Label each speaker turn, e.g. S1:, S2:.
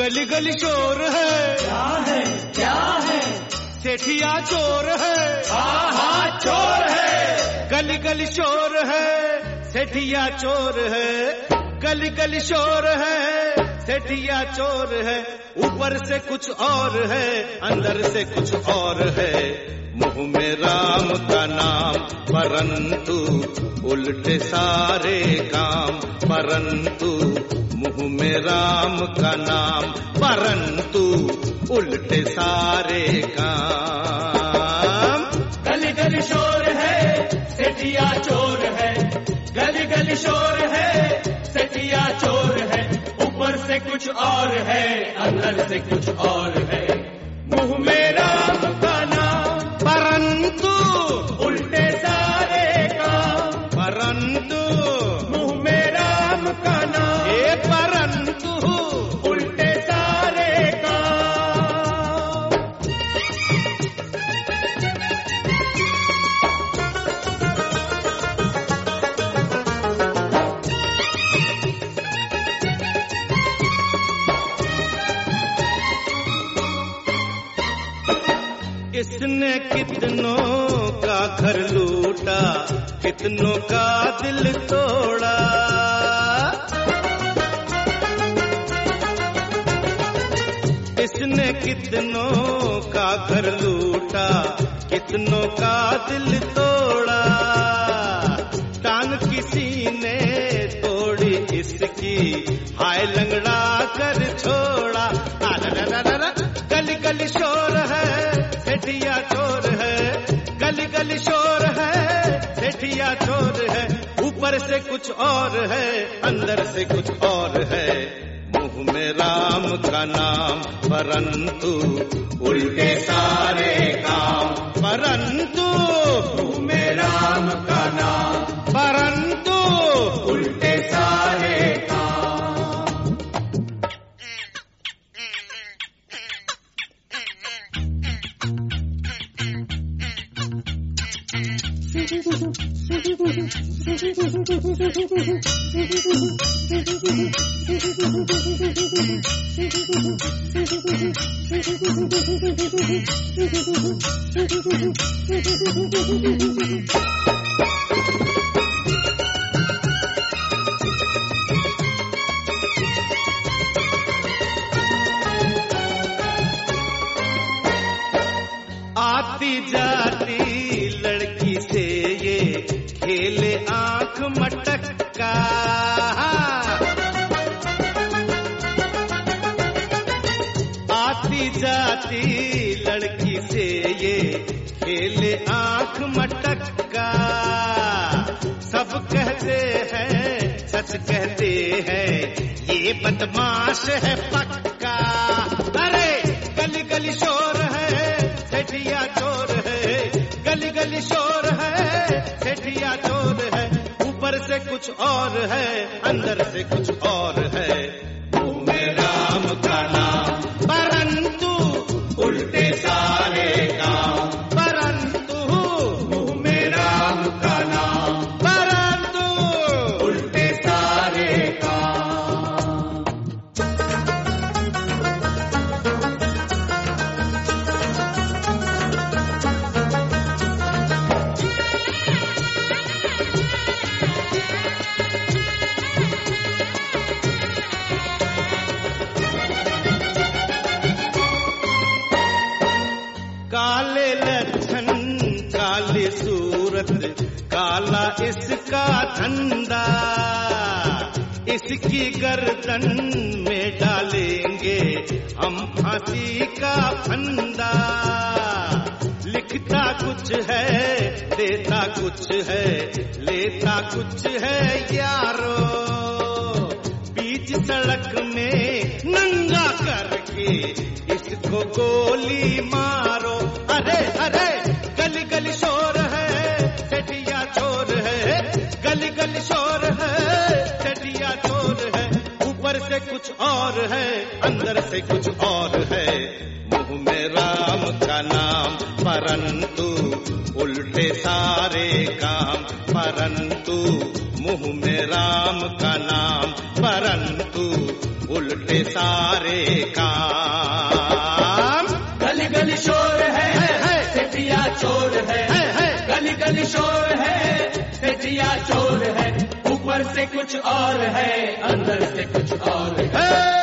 S1: गली गली शोर है,
S2: क्या है क्या है?
S1: सेठिया चोर है,
S2: हाँ हाँ चोर है।
S1: गली गली शोर है, सेठिया चोर है, गली गली शोर है, सेठिया चोर है। ऊपर से कुछ और है, अंदर से कुछ और है। मुंह में राम का नाम परंतु उल्टे सारे काम, परंतु मुंह में राम का नाम परंतु उल्टे सारे काम।
S2: गली गली शोर है, सेठिया चोर है, गली गली शोर है, सेठिया चोर है। ऊपर से कुछ और है, अंदर से कुछ और है। मुंह में राम का नाम
S1: परंतु
S2: उल्टे सारे काम,
S1: परंतु
S2: मुंह में राम का नाम
S1: ये परंतु
S2: उल्टे सारे काम।
S1: इसने कितनों का घर लूटा, कितनों का दिल तोड़ा। इसने कितनों का घर लूटा, कितनों का दिल तोड़ा। टांग किसी ने तोड़ी इसकी, हाय लंगड़ा कर छोड़ा। गली गली शोर है, सेठिया चोर है, गली गली शोर है, सेठिया चोर है। ऊपर से कुछ और है, अंदर से कुछ और है। मुंह में राम का नाम परंतु उल्टे सारे काम, परंतु
S2: मुंह में राम का नाम
S1: परंतु
S2: उल्टे सारे काम।
S1: आती जाती लड़की से ये खेले आंख मटका। आती जाती लड़की से ये खेले आंख मटका। सब कहते हैं, सच कहते हैं, ये बदमाश है पक्का। अरे गली गली शोर है, सेठिया चोर है, गली गली शोर है, सेठिया चोर है। ऊपर से कुछ और है, अंदर से कुछ और है।
S2: मुंह में राम का नाम
S1: परंतु
S2: उल्टे सारे काम,
S1: परंतु
S2: मुंह में राम का नाम
S1: परंतु
S2: उल्टे सारे काम।
S1: काले लक्षण काली सूरत, काला इसका धंधा। इसकी गर्दन में डालेंगे हम फांसी का फंदा। लिखता कुछ है, देता कुछ है, लेता कुछ है यारो। बीच सड़क में नंगा करके इसको गोली मारो। अरे अरे गली गली शोर है, सेठिया चोर है, गली गली शोर है, सेठिया चोर है। ऊपर से कुछ और है, अंदर से कुछ और है। मुंह में राम का नाम परंतु उल्टे सारे काम, परंतु मुंह में राम का नाम परंतु उल्टे सारे काम।
S2: गली गली शोर है, सेठिया चोर है, गली गली शोर है, सेठिया चोर है। ऊपर से कुछ और है, अंदर से कुछ और है।